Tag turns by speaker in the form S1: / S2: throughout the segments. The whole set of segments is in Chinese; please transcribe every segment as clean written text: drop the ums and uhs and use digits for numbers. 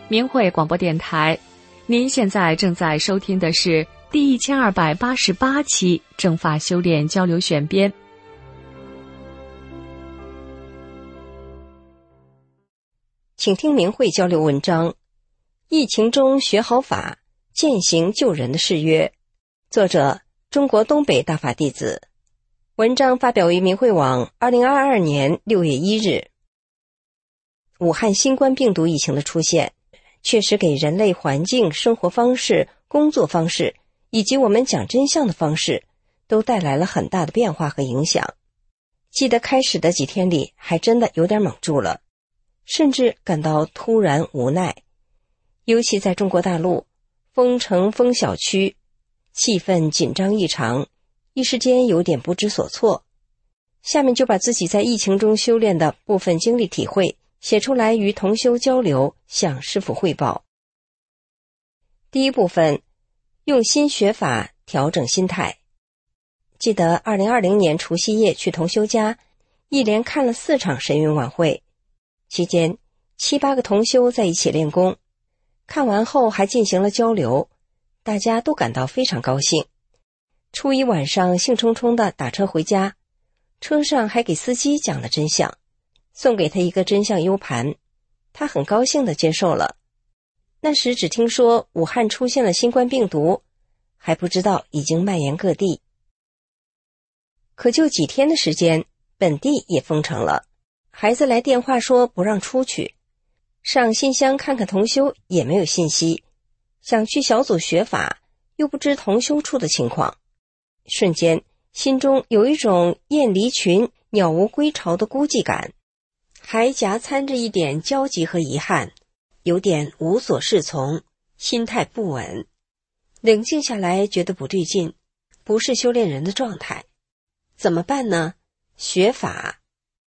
S1: 明慧广播电台，您现在正在收听的是第1288期正法修炼交流选编。
S2: 请听明慧交流文章：疫情中学好法，践行救人的誓约。作者：中国东北大法弟子。文章发表于明慧网2022年6月1日。武汉新冠病毒疫情的出现，确实给人类环境、生活方式、工作方式以及我们讲真相的方式都带来了很大的变化和影响。记得开始的几天里还真的有点懵住了，甚至感到突然无奈。尤其在中国大陆，封城封小区，气氛紧张异常，一时间有点不知所措。下面就把自己在疫情中修炼的部分经历体会写出来，与同修交流，向师父汇报。第一部分，用心学法，调整心态。记得2020年除夕夜去同修家，一连看了4场神韵晚会，期间7、8个同修在一起练功，看完后还进行了交流，大家都感到非常高兴。初一晚上兴冲冲地打车回家，车上还给司机讲了真相，送给他一个真相 U 盘，他很高兴地接受了。那时只听说武汉出现了新冠病毒，还不知道已经蔓延各地。可就几天的时间，本地也封城了，孩子来电话说不让出去，上信箱看看同修也没有信息，想去小组学法，又不知同修处的情况，瞬间心中有一种雁离群，鸟无归巢的孤寂感，还夹掺着一点焦急和遗憾，有点无所适从，心态不稳。冷静下来觉得不对劲，不是修炼人的状态。怎么办呢？学法。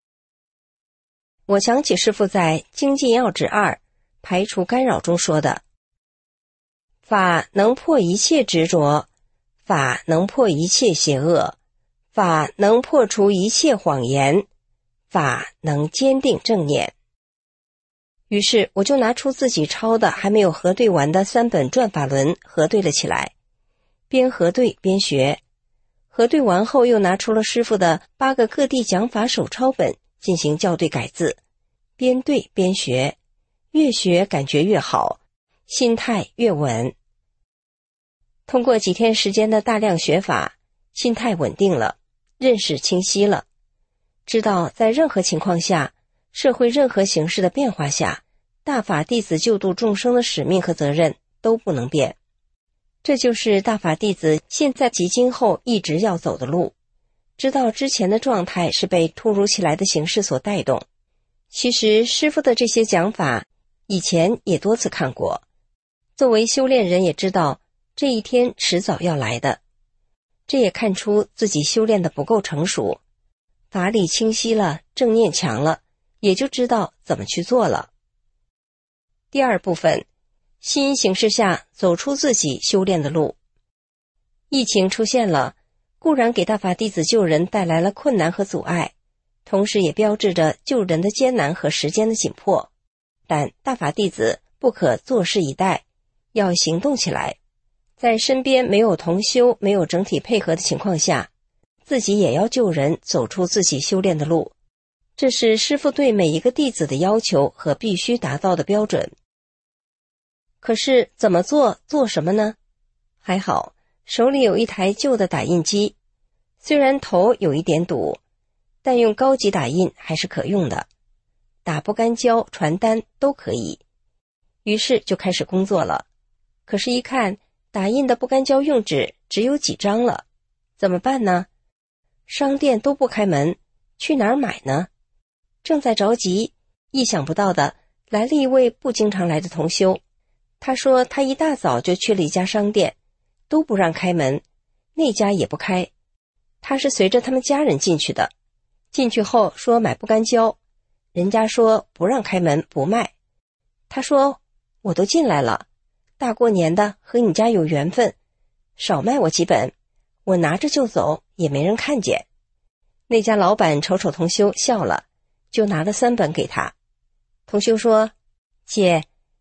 S2: 我想起师父在《精进要旨2排除干扰》中说的：法能破一切执着，法能破一切邪恶，法能破除一切谎言，法能坚定正念。于是我就拿出自己抄的还没有核对完的3本转法轮核对了起来，边核对边学。核对完后又拿出了师父的8个各地讲法手抄本进行校对改字，边对边学，越学感觉越好，心态越稳。通过几天时间的大量学法，心态稳定了，认识清晰了，知道在任何情况下，社会任何形式的变化下，大法弟子救度众生的使命和责任都不能变。这就是大法弟子现在及今后一直要走的路。知道之前的状态是被突如其来的形势所带动，其实师父的这些讲法以前也多次看过，作为修炼人也知道这一天迟早要来的。这也看出自己修炼的不够成熟，法理清晰了，正念强了，也就知道怎么去做了。第二部分，新形势下走出自己修炼的路。疫情出现了，固然给大法弟子救人带来了困难和阻碍，同时也标志着救人的艰难和时间的紧迫。但大法弟子不可坐视以待，要行动起来。在身边没有同修、没有整体配合的情况下，自己也要救人，走出自己修炼的路。这是师父对每一个弟子的要求和必须达到的标准。可是怎么做，做什么呢？还好手里有一台旧的打印机，虽然头有一点堵，但用高级打印还是可用的，打不干胶、传单都可以。于是就开始工作了。可是一看打印的不干胶用纸只有几张了，怎么办呢？商店都不开门，去哪儿买呢？正在着急，意想不到的来了一位不经常来的同修。他说他一大早就去了一家商店，都不让开门，那家也不开。他是随着他们家人进去的，进去后说买不干胶，人家说不让开门，不卖。他说我都进来了，大过年的和你家有缘分，少卖我几本，我拿着就走，也没人看见。那家老板瞅瞅同修笑了，就拿了3本给他。同修说，姐，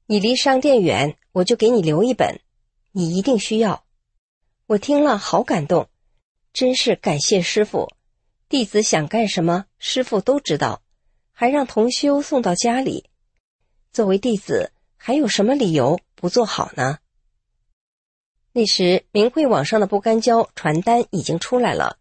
S2: 你离商店远，我就给你留一本，你一定需要。我听了好感动，真是感谢师父，弟子想干什么，师父都知道，还让同修送到家里。作为弟子，还有什么理由不做好呢？那时明慧网上的不干胶传单已经出来了，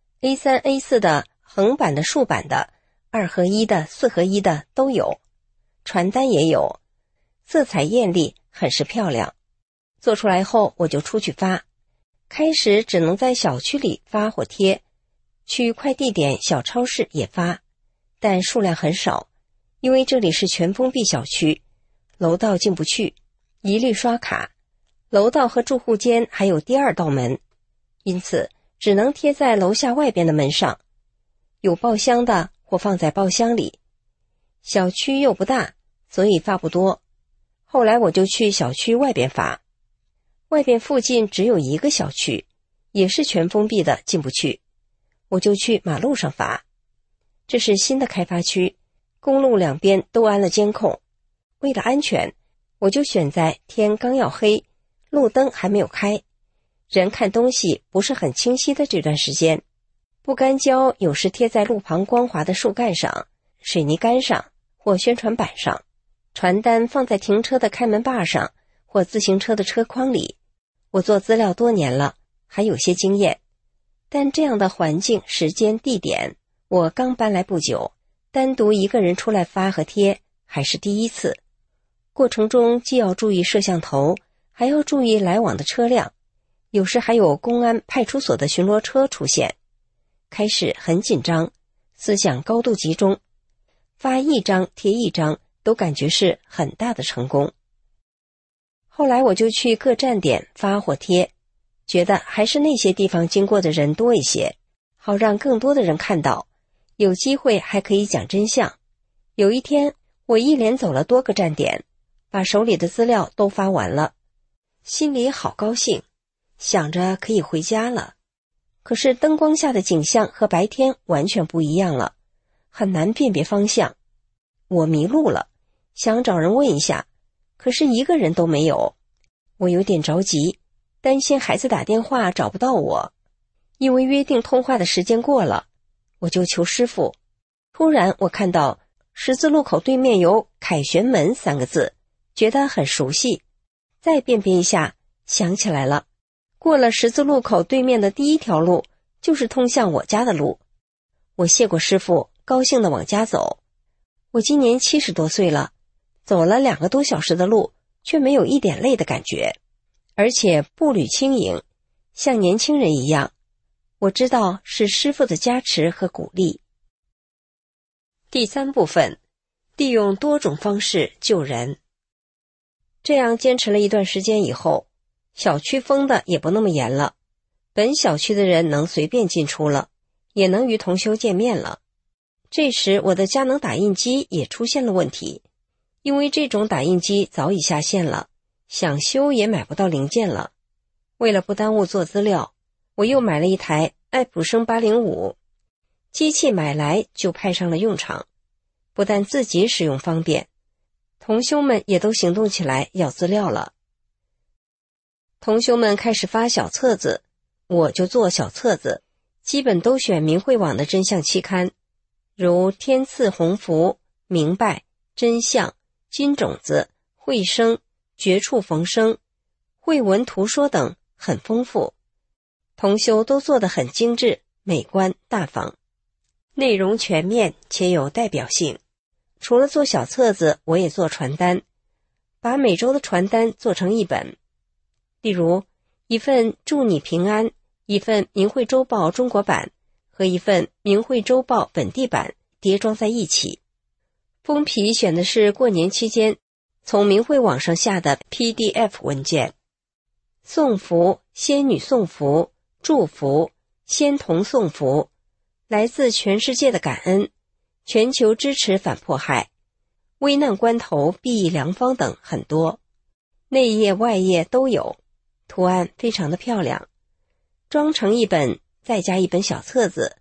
S2: A3、A4 的、横版的、竖版的、2合1的、4合1的都有，传单也有，色彩艳丽，很是漂亮。做出来后我就出去发，开始只能在小区里发或贴，去快递点、小超市也发，但数量很少，因为这里是全封闭小区，楼道进不去，一律刷卡，楼道和住户间还有第二道门，因此只能贴在楼下外边的门上，有报箱的或放在包厢里。小区又不大，所以发不多。后来我就去小区外边发，外边附近只有一个小区，也是全封闭的，进不去，我就去马路上发。这是新的开发区，公路两边都安了监控，为了安全，我就选在天刚要黑，路灯还没有开，人看东西不是很清晰的这段时间。不干胶有时贴在路旁光滑的树干上、水泥杆上或宣传板上，传单放在停车的开门把上或自行车的车筐里。我做资料多年了，还有些经验，但这样的环境、时间、地点，我刚搬来不久，单独一个人出来发和贴还是第一次。过程中既要注意摄像头，还要注意来往的车辆，有时还有公安派出所的巡逻车出现。开始很紧张，思想高度集中，发一张贴一张都感觉是很大的成功。后来我就去各站点发或贴，觉得还是那些地方经过的人多一些，好让更多的人看到，有机会还可以讲真相。有一天我一连走了多个站点，把手里的资料都发完了，心里好高兴，想着可以回家了。可是灯光下的景象和白天完全不一样了，很难辨别方向。我迷路了，想找人问一下，可是一个人都没有。我有点着急，担心孩子打电话找不到我，因为约定通话的时间过了，我就求师父。突然我看到十字路口对面有凯旋门3个字，觉得很熟悉，再辨别一下，想起来了，过了十字路口对面的第一条路就是通向我家的路。我谢过师父，高兴地往家走。我今年70多岁了，走了2个多小时的路，却没有一点累的感觉，而且步履轻盈，像年轻人一样。我知道是师父的加持和鼓励。第3部分，利用多种方式救人。这样坚持了一段时间以后，小区封的也不那么严了，本小区的人能随便进出了，也能与同修见面了。这时我的佳能打印机也出现了问题，因为这种打印机早已下线了，想修也买不到零件了。为了不耽误做资料，我又买了一台爱普生805，机器买来就派上了用场，不但自己使用方便，同修们也都行动起来要资料了。同修们开始发小册子，我就做小册子，基本都选明慧网的真相期刊，如天赐鸿福、明白、真相、金种子、慧生、绝处逢生、慧文图说等，很丰富。同修都做得很精致、美观、大方，内容全面且有代表性。除了做小册子，我也做传单，把每周的传单做成1本，例如一份祝你平安，一份明慧周报中国版和一份明慧周报本地版叠装在一起。封皮选的是过年期间从明慧网上下的 PDF 文件。送福、仙女送福、祝福、仙童送福，来自全世界的感恩，全球支持反迫害，危难关头必益良方等很多，内页外页都有，图案非常的漂亮。装成1本，再加1本小册子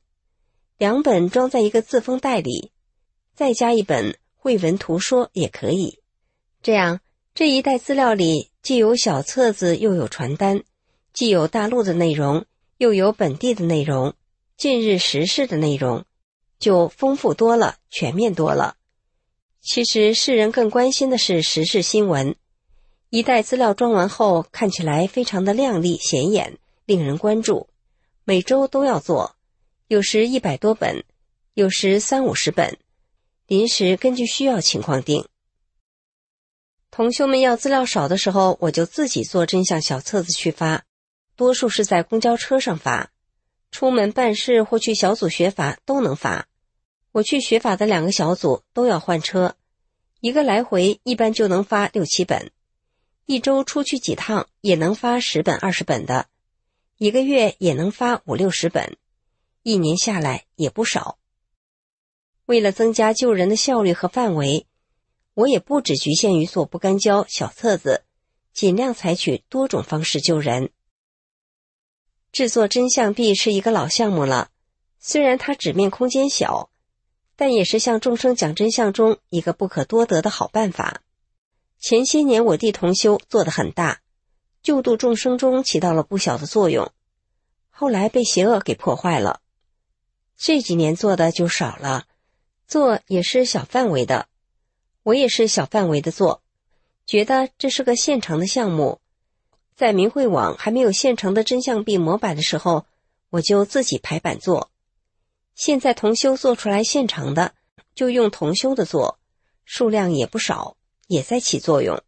S2: ，2本装在一个自封袋里，再加1本慧文图说也可以。这样这一袋资料里既有小册子又有传单，既有大陆的内容，又有本地的内容，近日时事的内容，就丰富多了，全面多了。其实世人更关心的是时事新闻。一袋资料装完后，看起来非常的亮丽显眼，令人关注。每周都要做，有时100多本，有时30-50本，临时根据需要情况定。同修们要资料少的时候，我就自己做真相小册子去发，多数是在公交车上发，出门办事或去小组学法都能发。我去学法的2个小组都要换车，一个来回一般就能发6-7本，一周出去几趟也能发10本20本的，一个月也能发50-60本，一年下来也不少。为了增加救人的效率和范围，我也不只局限于做不干胶小册子，尽量采取多种方式救人。制作真相币是一个老项目了，虽然它纸面空间小，但也是向众生讲真相中一个不可多得的好办法。前些年我弟同修做得很大，救度众生中起到了不小的作用，后来被邪恶给破坏了。这几年做的就少了，做也是小范围的，我也是小范围的做，觉得这是个现成的项目。在明慧网还没有现成的真相币模板的时候，我就自己排版做。现在同修做出来现成的，就用同修的做，数量也不少，也在起作用。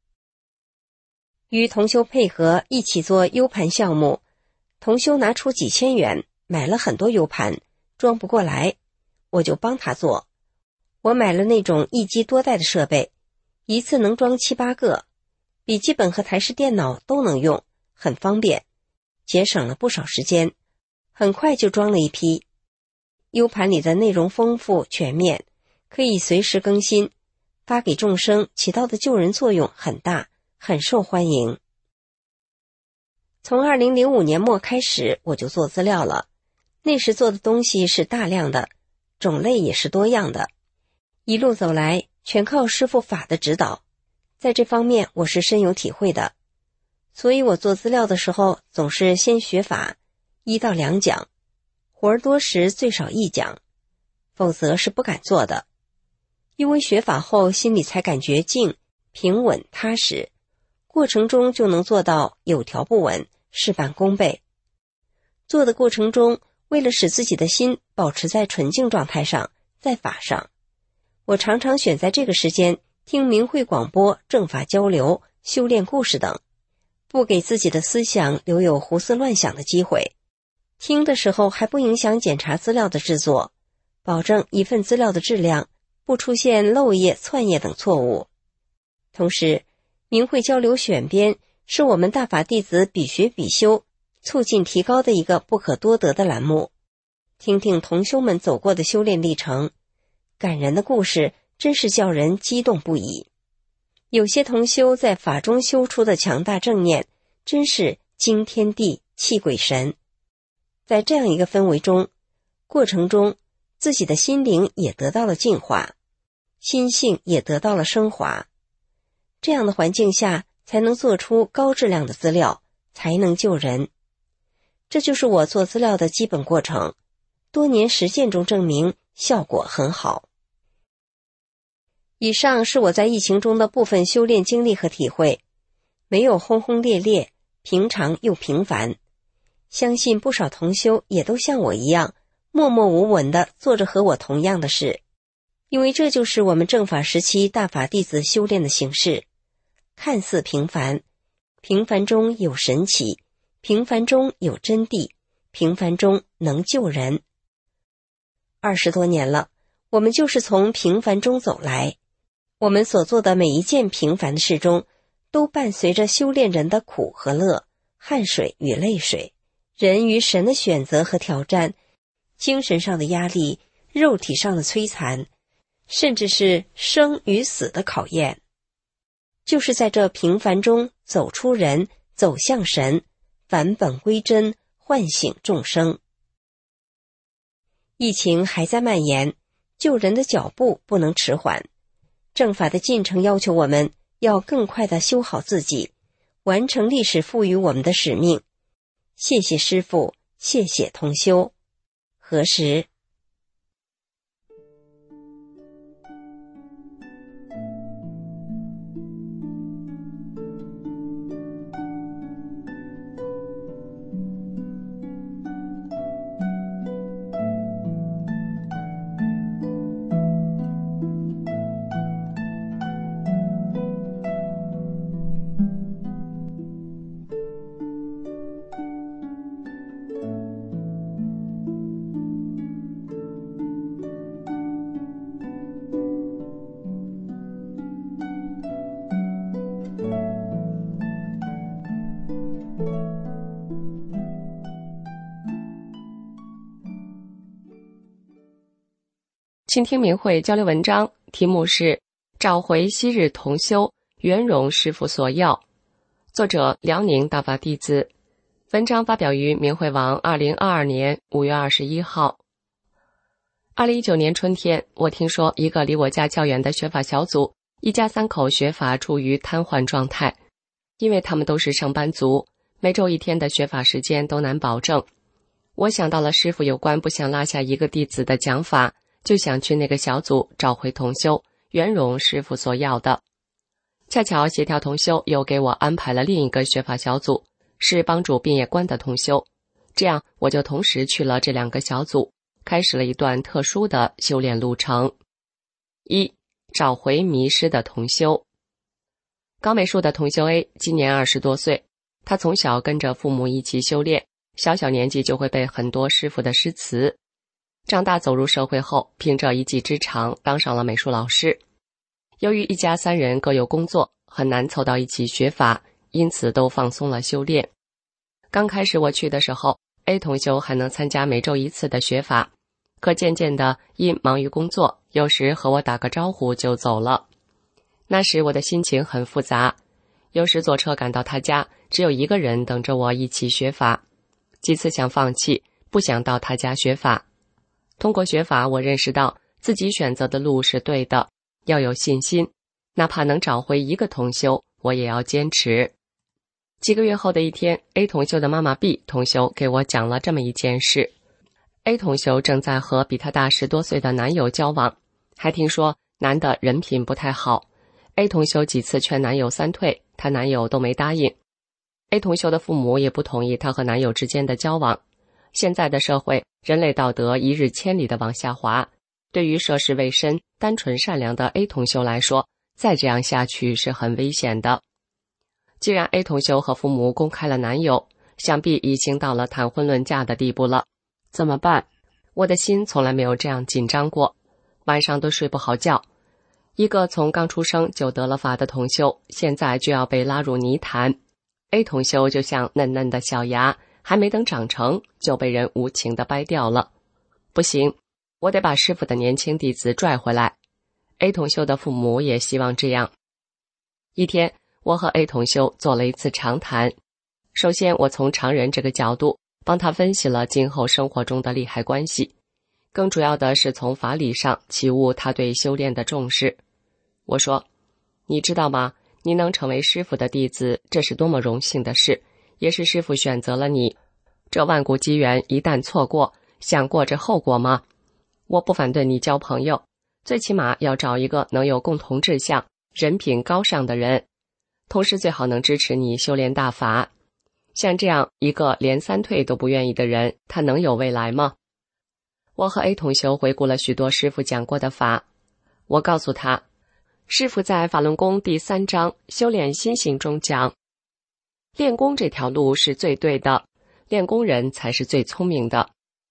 S2: 与同修配合一起做 U 盘项目，同修拿出几千元买了很多 U 盘，装不过来，我就帮他做。我买了那种一机多代的设备，一次能装7-8个，笔记本和台式电脑都能用，很方便，节省了不少时间，很快就装了一批。U 盘里的内容丰富全面，可以随时更新，发给众生起到的救人作用很大，很受欢迎。从2005年末开始我就做资料了，那时做的东西是大量的，种类也是多样的，一路走来全靠师父法的指导，在这方面我是深有体会的。所以我做资料的时候总是先学法1到2讲，活儿多时最少1讲，否则是不敢做的。因为学法后心里才感觉静、平稳、踏实，过程中就能做到有条不紊，事半功倍。做的过程中，为了使自己的心保持在纯净状态上，在法上，我常常选在这个时间听明慧广播、正法交流、修炼故事等，不给自己的思想留有胡思乱想的机会。听的时候还不影响检查资料的制作，保证一份资料的质量，不出现漏页、窜页等错误。同时，明慧交流选编是我们大法弟子比学比修，促进提高的一个不可多得的栏目。听听同修们走过的修炼历程，感人的故事真是叫人激动不已。有些同修在法中修出的强大正念，真是惊天地、泣鬼神。在这样一个氛围中，过程中自己的心灵也得到了净化，心性也得到了升华。这样的环境下才能做出高质量的资料，才能救人。这就是我做资料的基本过程，多年实践中证明效果很好。以上是我在疫情中的部分修炼经历和体会，没有轰轰烈烈，平常又平凡。相信不少同修也都像我一样，默默无闻地做着和我同样的事，因为这就是我们正法时期大法弟子修炼的形式。看似平凡，平凡中有神奇，平凡中有真谛，平凡中能救人。20多年了，我们就是从平凡中走来，我们所做的每一件平凡的事中，都伴随着修炼人的苦和乐，汗水与泪水，人与神的选择和挑战，精神上的压力，肉体上的摧残，甚至是生与死的考验。就是在这平凡中走出人，走向神，返本归真，唤醒众生。疫情还在蔓延，救人的脚步不能迟缓。正法的进程要求我们要更快地修好自己，完成历史赋予我们的使命。谢谢师父，谢谢同修。何时？
S1: 倾听明慧交流文章，题目是找回昔日同修，圆融师父所要，作者辽宁大法弟子。文章发表于明慧网2022年5月21号。2019年春天，我听说一个离我家较远的学法小组，一家3口学法处于瘫痪状态，因为他们都是上班族，每周1天的学法时间都难保证。我想到了师父有关不想落下一个弟子的讲法，就想去那个小组找回同修，圆融师父所要的。恰巧协调同修又给我安排了另一个学法小组，是帮助殡业官的同修，这样我就同时去了这2个小组，开始了一段特殊的修炼路程。1. 找回迷失的同修。搞美术的同修 A 今年20多岁，他从小跟着父母一起修炼，小年纪就会背很多师父的诗词。长大走入社会后，凭着一技之长当上了美术老师。由于一家3人各有工作，很难凑到一起学法，因此都放松了修炼。刚开始我去的时候， A 同修还能参加每周1次的学法，可渐渐的因忙于工作，有时和我打个招呼就走了。那时我的心情很复杂，有时坐车赶到他家，只有一个人等着我一起学法，几次想放弃，不想到他家学法。通过学法，我认识到自己选择的路是对的，要有信心，哪怕能找回一个同修，我也要坚持。几个月后的一天， A 同修的妈妈 B 同修给我讲了这么一件事。 A 同修正在和比她大10多岁的男友交往，还听说男的人品不太好。 A 同修几次劝男友3退，她男友都没答应。 A 同修的父母也不同意她和男友之间的交往。现在的社会，人类道德一日千里的往下滑，对于涉世未深、单纯善良的 A 同修来说，再这样下去是很危险的。既然 A 同修和父母公开了男友，想必已经到了谈婚论嫁的地步了。怎么办？我的心从来没有这样紧张过，晚上都睡不好觉。一个从刚出生就得了法的同修，现在就要被拉入泥潭。 A 同修就像嫩嫩的小芽，还没等长成，就被人无情地掰掉了。不行，我得把师父的年轻弟子拽回来。 A 同修的父母也希望这样。一天，我和 A 同修做了一次长谈。首先，我从常人这个角度帮他分析了今后生活中的利害关系，更主要的是从法理上启悟他对修炼的重视。我说，你知道吗？你能成为师父的弟子，这是多么荣幸的事，也是师父选择了你。这万古机缘一旦错过，想过这后果吗？我不反对你交朋友，最起码要找一个能有共同志向、人品高尚的人，同时最好能支持你修炼大法。像这样一个连3退都不愿意的人，他能有未来吗？我和 A 同修回顾了许多师父讲过的法。我告诉他，师父在法轮功第3章修炼心性中讲，练功这条路是最对的，练功人才是最聪明的。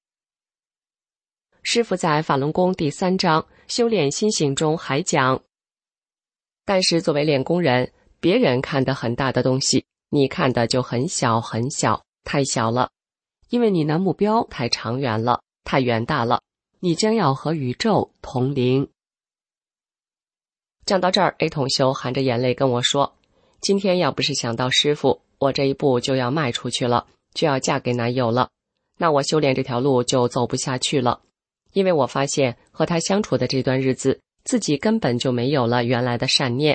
S1: 师父在法轮功第3章修炼心性中还讲，但是作为练功人，别人看得很大的东西，你看的就很小很小，太小了，因为你的目标太长远了，太远大了，你将要和宇宙同龄。讲到这儿， A 同修含着眼泪跟我说，今天要不是想到师父，我这一步就要迈出去了，就要嫁给男友了，那我修炼这条路就走不下去了。因为我发现和他相处的这段日子，自己根本就没有了原来的善念，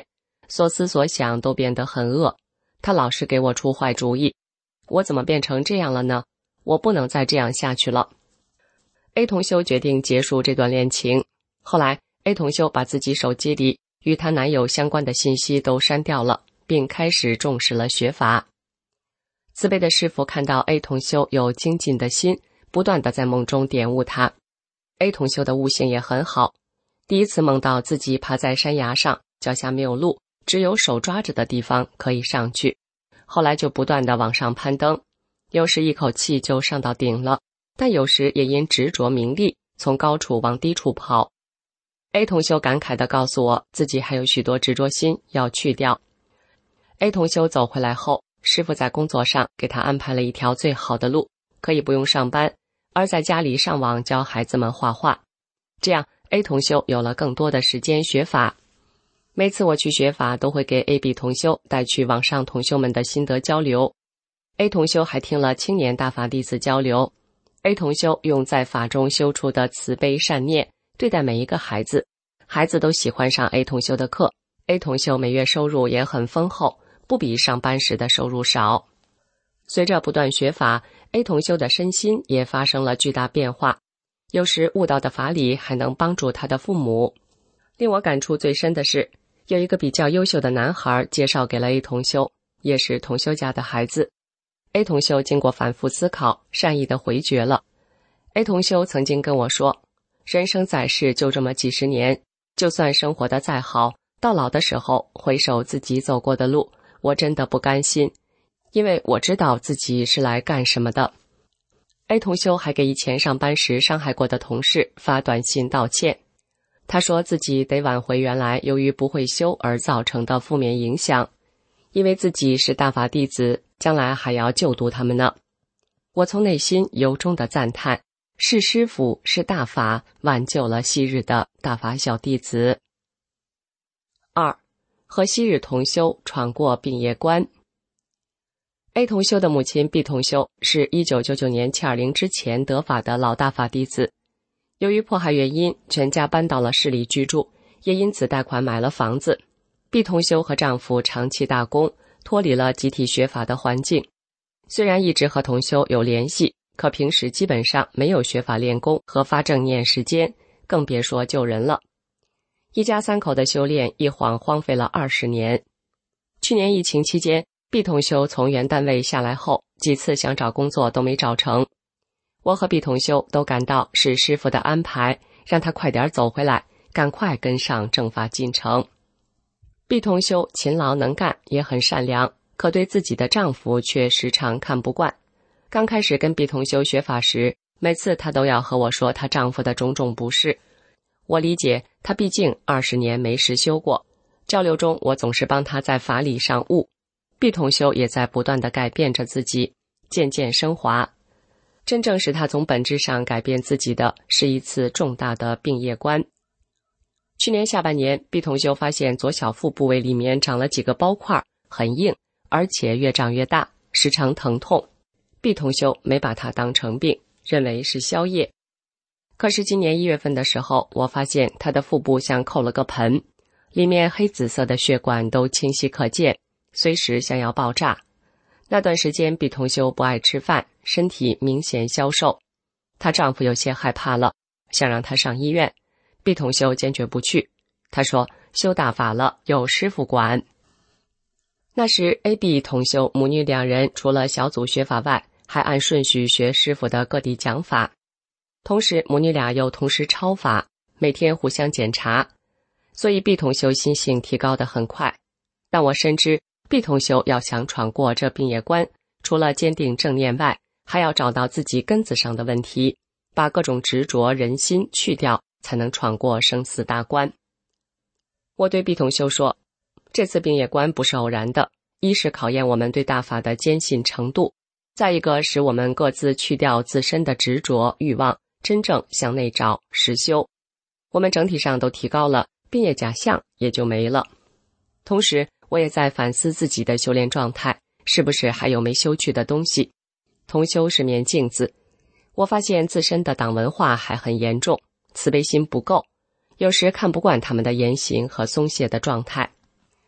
S1: 所思所想都变得很恶，他老是给我出坏主意。我怎么变成这样了呢？我不能再这样下去了。A 同修决定结束这段恋情。后来 A 同修把自己手机里与她男友相关的信息都删掉了，并开始重视了学法。慈悲的师父看到 A 同修有精进的心，不断地在梦中点悟他。A 同修的悟性也很好，第一次梦到自己爬在山崖上，脚下没有路，只有手抓着的地方可以上去。后来就不断地往上攀登，有时一口气就上到顶了，但有时也因执着名利，从高处往低处跑。A 同修感慨地告诉我，自己还有许多执着心要去掉。A 同修走回来后，师父在工作上给他安排了一条最好的路，可以不用上班，而在家里上网教孩子们画画。这样 A 同修有了更多的时间学法。每次我去学法，都会给 AB 同修带去网上同修们的心得交流。A 同修还听了青年大法弟子交流。A 同修用在法中修出的慈悲善念对待每一个孩子，孩子都喜欢上 A 同修的课。A 同修每月收入也很丰厚，不比上班时的收入少。随着不断学法， A 同修的身心也发生了巨大变化，有时悟道的法理还能帮助他的父母。令我感触最深的是，有一个比较优秀的男孩介绍给了 A 同修，也是同修家的孩子。A 同修经过反复思考，善意地回绝了。A 同修曾经跟我说，人生在世就这么几十年，就算生活得再好，到老的时候回首自己走过的路，我真的不甘心，因为我知道自己是来干什么的。A 同修还给以前上班时伤害过的同事发短信道歉。他说自己得挽回原来由于不会修而造成的负面影响，因为自己是大法弟子，将来还要救度他们呢。我从内心由衷的赞叹，是师父，是大法挽救了昔日的大法小弟子。2. 和昔日同修闯过病业关。A 同修的母亲 B 同修是1999年720之前得法的老大法弟子，由于迫害原因，全家搬到了市里居住，也因此贷款买了房子。B 同修和丈夫长期打工，脱离了集体学法的环境。虽然一直和同修有联系，可平时基本上没有学法练功和发正念时间，更别说救人了。一家三口的修炼一晃荒废了20年。去年疫情期间， B 同修从原单位下来后，几次想找工作都没找成。我和 B 同修都感到是师父的安排，让他快点走回来，赶快跟上正法进程。B 同修勤劳能干，也很善良，可对自己的丈夫却时常看不惯。刚开始跟 B 同修学法时，每次她都要和我说她丈夫的种种不是。我理解，她毕竟20年没实修过。交流中，我总是帮她在法理上悟。B 同修也在不断地改变着自己，渐渐升华。真正使她从本质上改变自己的，是一次重大的病业关。去年下半年， B 同修发现左小腹部位里面长了几个包块，很硬，而且越长越大，时常疼痛。B 同修没把它当成病，认为是宵夜。可是今年1月份的时候，我发现她的腹部像扣了个盆，里面黑紫色的血管都清晰可见，随时想要爆炸。那段时间 B 同修不爱吃饭，身体明显消瘦。她丈夫有些害怕了，想让她上医院。B 同修坚决不去，他说修大法了，有师父管。那时 AB 同修母女2人除了小组学法外，还按顺序学师父的各地讲法，同时母女俩又同时抄法，每天互相检查，所以 B 同修心性提高得很快。但我深知 B 同修要想闯过这病业关，除了坚定正念外，还要找到自己根子上的问题，把各种执着人心去掉，才能闯过生死大关。我对 B 同修说，这次病业关不是偶然的，一是考验我们对大法的坚信程度，再一个使我们各自去掉自身的执着欲望，真正向内找实修。我们整体上都提高了，病业假象也就没了。同时我也在反思自己的修炼状态，是不是还有没修去的东西。同修是面镜子，我发现自身的党文化还很严重，慈悲心不够，有时看不惯他们的言行和松懈的状态。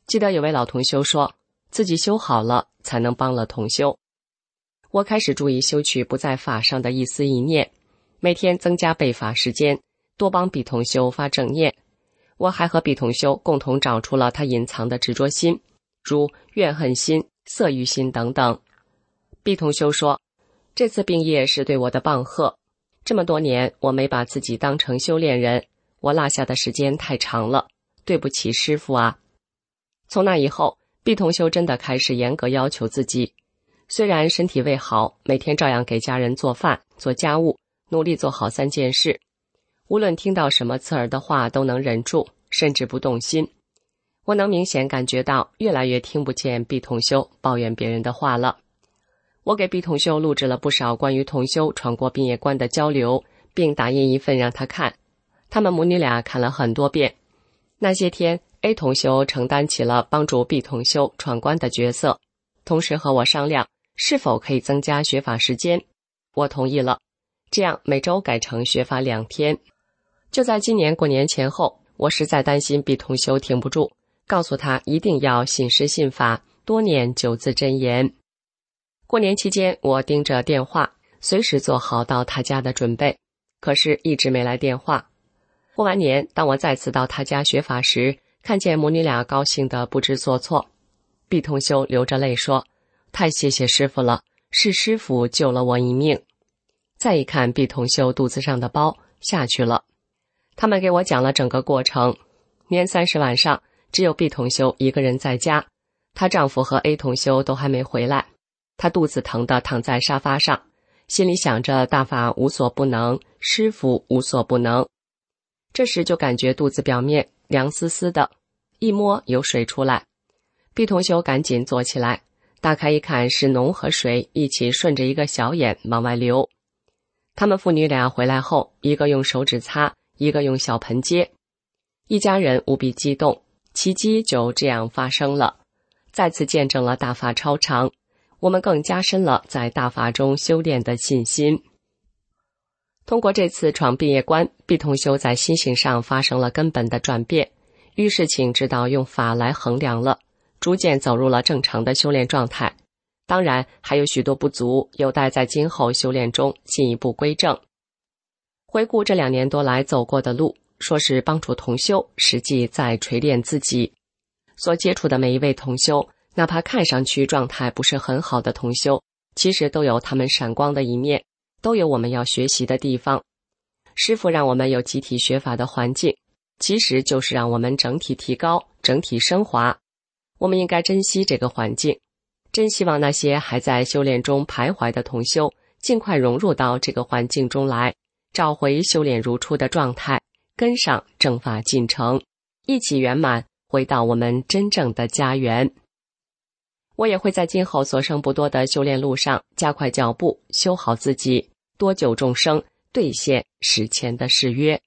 S1: 记得有位老同修说，自己修好了才能帮了同修。我开始注意修取不在法上的一丝一念，每天增加背法时间，多帮毕同修发正念。我还和毕同修共同找出了他隐藏的执着心，如怨恨心、色欲心等等。毕同修说，这次病业是对我的棒喝，这么多年我没把自己当成修炼人，我落下的时间太长了，对不起师父啊。从那以后，毕同修真的开始严格要求自己，虽然身体未好，每天照样给家人做饭、做家务，努力做好3件事。无论听到什么刺耳的话都能忍住，甚至不动心。我能明显感觉到越来越听不见毕同修抱怨别人的话了。我给毕同修录制了不少关于同修闯过病业关的交流，并打印一份让他看。他们母女俩看了很多遍。那些天 A 同修承担起了帮助 B 同修闯关的角色，同时和我商量是否可以增加学法时间。我同意了，这样每周改成学法2天。就在今年过年前后，我实在担心 B 同修挺不住，告诉他一定要信师信法，多念9字真言。过年期间，我盯着电话，随时做好到他家的准备，可是一直没来电话。过完年，当我再次到他家学法时，看见母女俩高兴得不知所措。毕同修流着泪说，太谢谢师父了，是师父救了我一命。再一看毕同修肚子上的包下去了。他们给我讲了整个过程。年30晚上，只有毕同修一个人在家，她丈夫和 A 同修都还没回来。她肚子疼得躺在沙发上，心里想着大法无所不能，师父无所不能。这时就感觉肚子表面凉丝丝的，一摸有水出来。毕同修赶紧坐起来，打开一看是脓和水一起顺着一个小眼往外流。他们父女俩回来后，一个用手指擦，一个用小盆接。一家人无比激动，奇迹就这样发生了，再次见证了大法超常，我们更加深了在大法中修炼的信心。通过这次闯毕业关，毕同修在心性上发生了根本的转变，遇事情知道用法来衡量了，逐渐走入了正常的修炼状态。当然还有许多不足，有待在今后修炼中进一步归正。回顾这2年多来走过的路，说是帮助同修，实际在锤炼自己。所接触的每一位同修，哪怕看上去状态不是很好的同修，其实都有他们闪光的一面，都有我们要学习的地方。师父让我们有集体学法的环境，其实就是让我们整体提高，整体升华。我们应该珍惜这个环境，真希望那些还在修炼中徘徊的同修，尽快融入到这个环境中来，找回修炼如初的状态，跟上正法进程，一起圆满回到我们真正的家园。我也会在今后所剩不多的修炼路上加快脚步，修好自己，多救众生，兑现史前的誓约。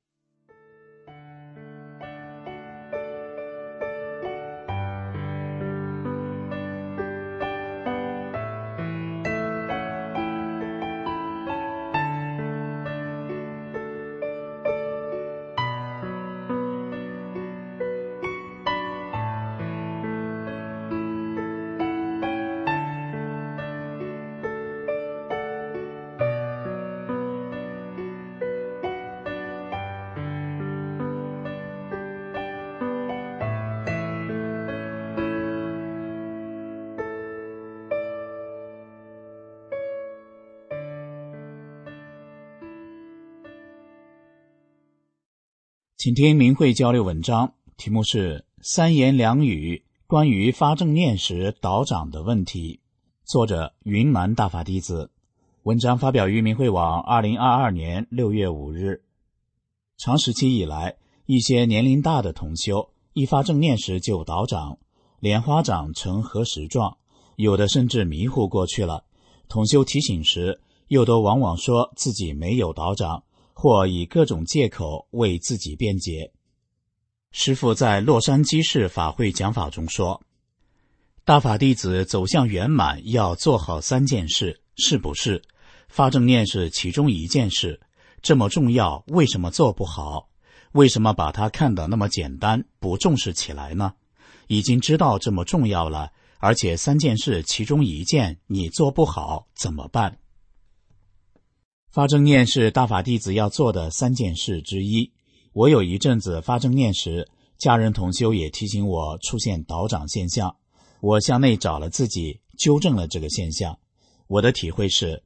S3: 请听明慧交流文章，题目是3言2语关于发正念时倒掌的问题，作者云南大法弟子。文章发表于明慧网2022年6月5日。长时期以来，一些年龄大的同修一发正念时就倒掌，莲花掌呈合十状，有的甚至迷糊过去了。同修提醒时，又都往往说自己没有倒掌，或以各种借口为自己辩解。师父在洛杉矶市法会讲法中说，大法弟子走向圆满要做好3件事，是不是？发正念是其中1件事，这么重要，为什么做不好？为什么把它看得那么简单，不重视起来呢？ 已经知道这么重要了，而且3件事其中1件你做不好怎么办？发正念是大法弟子要做的3件事之一。我有一阵子发正念时，家人同修也提醒我出现倒掌现象，我向内找了自己，纠正了这个现象。我的体会是：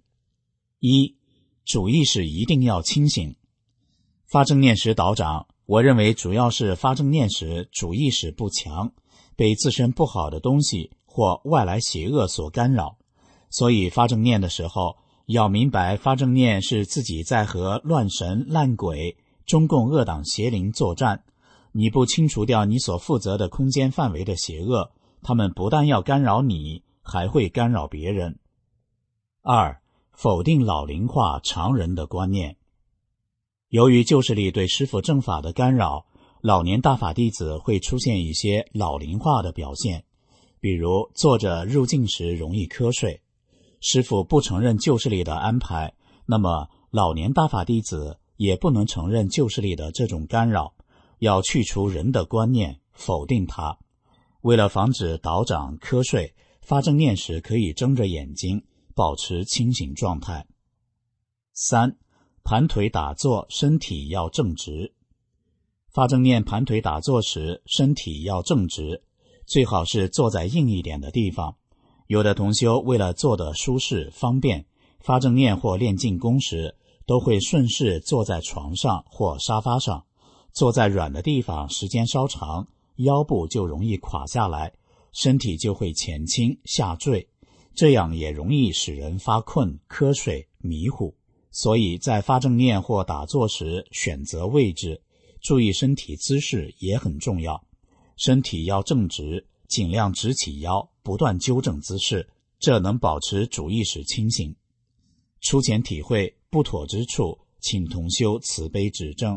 S3: 1. 主意识一定要清醒。发正念时倒掌，我认为主要是发正念时主意识不强，被自身不好的东西或外来邪恶所干扰，所以发正念的时候要明白，发正念是自己在和乱神烂鬼中共恶党邪灵作战，你不清除掉你所负责的空间范围的邪恶，他们不但要干扰你，还会干扰别人。2. 否定老龄化常人的观念。由于旧势力对师父正法的干扰，老年大法弟子会出现一些老龄化的表现，比如坐着入静时容易瞌睡。师父不承认旧势力的安排，那么老年大法弟子也不能承认旧势力的这种干扰，要去除人的观念，否定它。为了防止倒掌瞌睡，发正念时可以睁着眼睛，保持清醒状态。3. 盘腿打坐，身体要正直。发正念盘腿打坐时，身体要正直，最好是坐在硬一点的地方。有的同修为了坐得舒适方便，发正念或练静功时都会顺势坐在床上或沙发上，坐在软的地方时间稍长，腰部就容易垮下来，身体就会前倾下坠，这样也容易使人发困、瞌睡、迷糊。所以在发正念或打坐时选择位置，注意身体姿势也很重要。身体要正直，尽量直起腰，不断纠正姿势，这能保持主意识清醒。出前体会不妥之处，请同修慈悲指正。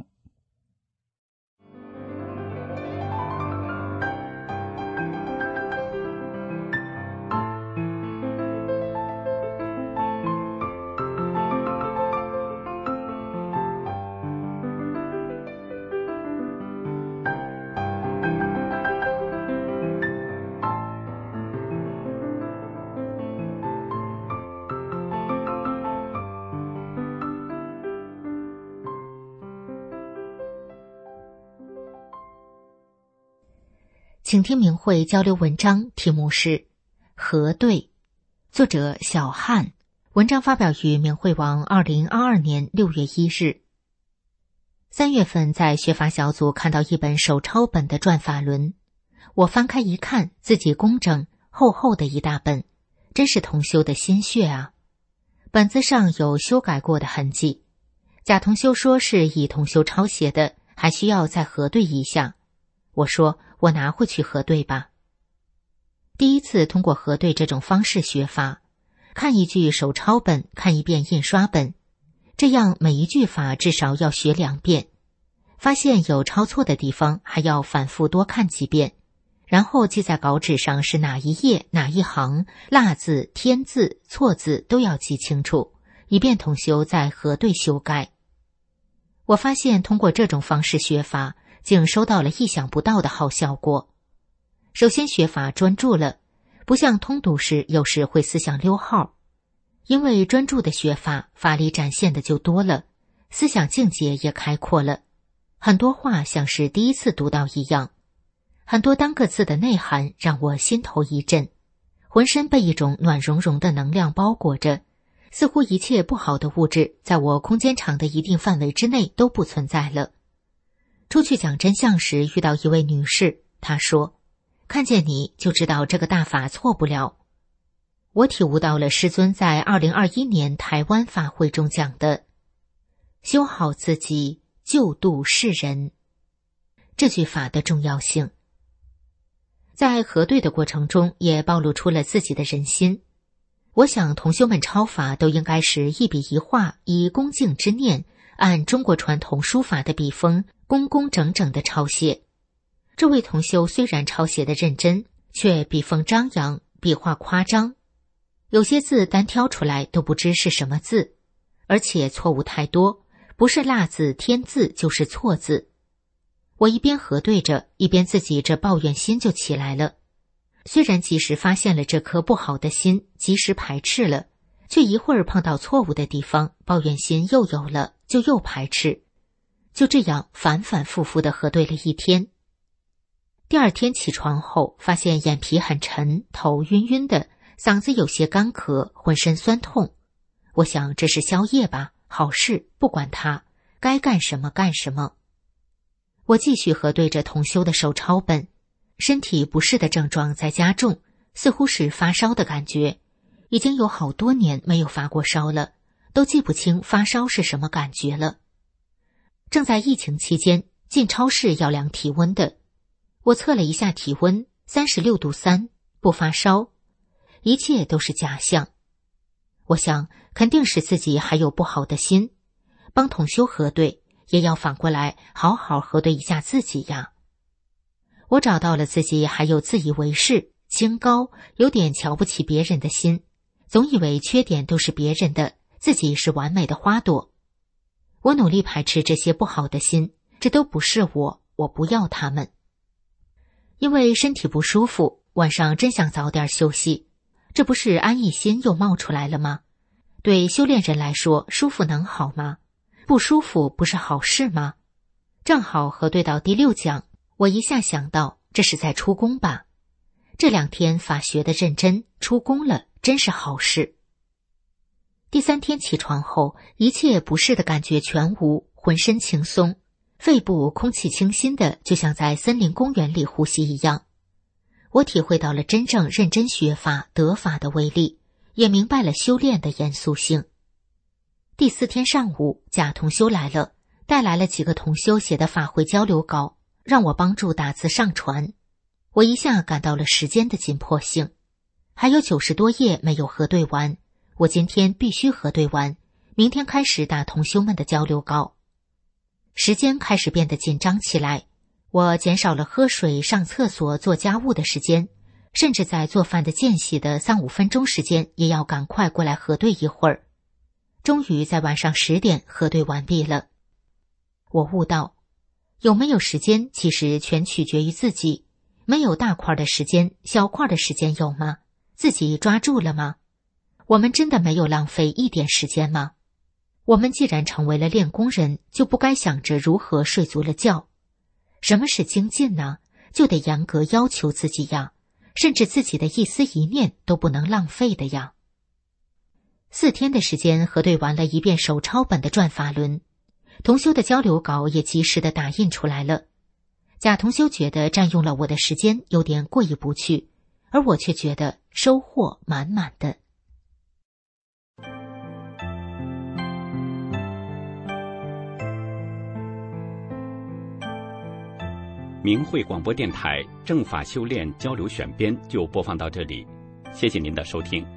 S4: 请听明慧交流文章，题目是核对，作者小汉，文章发表于明慧网2022年6月1日。3月份在学法小组看到一本手抄本的转法轮，我翻开一看，自己工整厚厚的一大本，真是同修的心血啊。本子上有修改过的痕迹，贾同修说是乙同修抄写的，还需要再核对一下。我说我拿回去核对吧。第一次通过核对这种方式学法，看一句手抄本，看一遍印刷本，这样每一句法至少要学2遍，发现有抄错的地方还要反复多看几遍，然后记在稿纸上是哪一页哪一行，捺字添字错字都要记清楚，以便同修再核对修改。我发现通过这种方式学法，竟收到了意想不到的好效果。首先学法专注了，不像通读时有时会思想溜号，因为专注的学法，法力展现的就多了，思想境界也开阔了，很多话像是第一次读到一样，很多单个字的内涵让我心头一震，浑身被一种暖融融的能量包裹着，似乎一切不好的物质在我空间场的一定范围之内都不存在了。出去讲真相时遇到一位女士，她说看见你就知道这个大法错不了。我体悟到了师尊在2021年台湾法会中讲的修好自己，救度世人这句法的重要性。在核对的过程中也暴露出了自己的人心。我想同修们抄法都应该是一笔一画，以恭敬之念，按中国传统书法的笔锋工工整整的抄写。这位同修虽然抄写的认真，却笔锋张扬，笔画夸张，有些字单挑出来都不知是什么字，而且错误太多，不是捺字添字就是错字。 我一边核对着，一边自己这抱怨心就起来了。虽然及时发现了这颗不好的心，及时排斥了，却一会儿碰到错误的地方，抱怨心又有了，就又排斥。就这样反反复复地核对了一天。第二天起床后，发现眼皮很沉，头晕晕的，嗓子有些干咳，浑身酸痛。我想这是宵夜吧，好事，不管它，该干什么干什么。我继续核对着同修的手抄本，身体不适的症状在加重，似乎是发烧的感觉，已经有好多年没有发过烧了，都记不清发烧是什么感觉了。正在疫情期间，进超市要量体温的，我测了一下体温，36度3，不发烧，一切都是假象。我想肯定是自己还有不好的心，帮同修核对，也要反过来好好核对一下自己呀。我找到了自己还有自以为是、清高，有点瞧不起别人的心，总以为缺点都是别人的，自己是完美的花朵。我努力排斥这些不好的心，这都不是我，我不要他们。因为身体不舒服，晚上真想早点休息，这不是安逸心又冒出来了吗？对修炼人来说，舒服能好吗？不舒服不是好事吗？正好核对到第6讲，我一下想到这是在出功吧。这2天法学的认真，出功了，真是好事。第3天起床后，一切不适的感觉全无，浑身轻松，肺部空气清新的，就像在森林公园里呼吸一样。我体会到了真正认真学法得法的威力，也明白了修炼的严肃性。第4天上午，贾同修来了，带来了几个同修写的法会交流稿，让我帮助打字上传。我一下感到了时间的紧迫性，还有90多页没有核对完，我今天必须核对完，明天开始打同修们的交流稿。时间开始变得紧张起来，我减少了喝水、上厕所、做家务的时间，甚至在做饭的间隙的3-5分钟时间也要赶快过来核对一会儿。终于在晚上10点核对完毕了。我悟到，有没有时间其实全取决于自己，没有大块的时间，小块的时间有吗？自己抓住了吗？我们真的没有浪费一点时间吗？我们既然成为了练功人，就不该想着如何睡足了觉。什么是精进呢？就得严格要求自己呀，甚至自己的一丝一念都不能浪费的呀。4天的时间核对完了一遍手抄本的转法轮，同修的交流稿也及时的打印出来了。贾同修觉得占用了我的时间有点过意不去，而我却觉得收获满满的。
S5: 明慧广播电台正法修炼交流选编就播放到这里，谢谢您的收听。